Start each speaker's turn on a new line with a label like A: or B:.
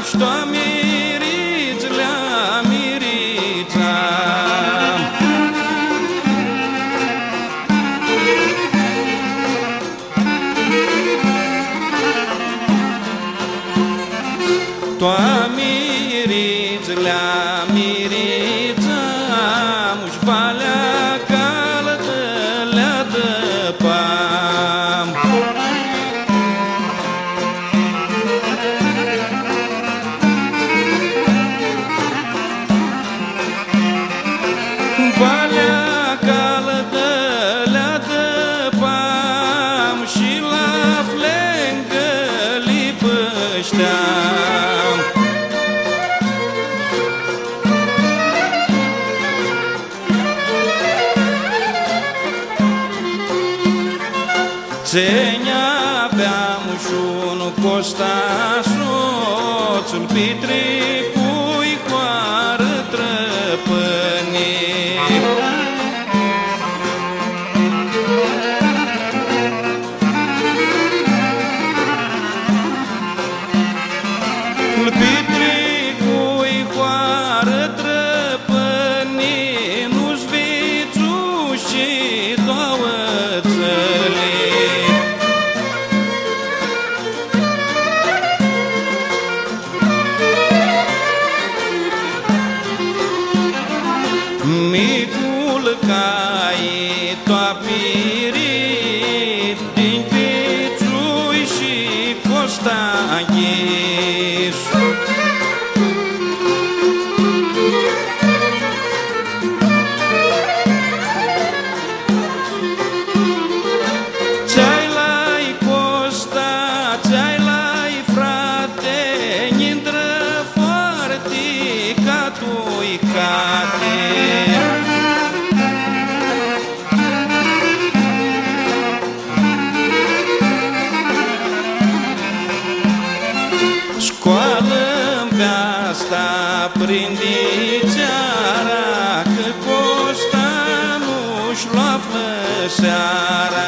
A: Što mirițlea, mirița. Toa mirițlea, mirița, muși valea calătă le-a dăpam. Valea calătă le-a dăpam și la flengă lipășteam. Țenia aveam și unul Costa soțul Pitricui coară trăpănii. Pitricui coară trăpănii, nu-ți vițu și două țăli. Micul cai toa pirit din Pițui și Costa Ghis. Ți-ai lai Costa, ți-ai lai frate, n-intră foarte ca tu-i cate. Scoală-mi pe asta, prinde țeara, că Costa nu-și lua seara.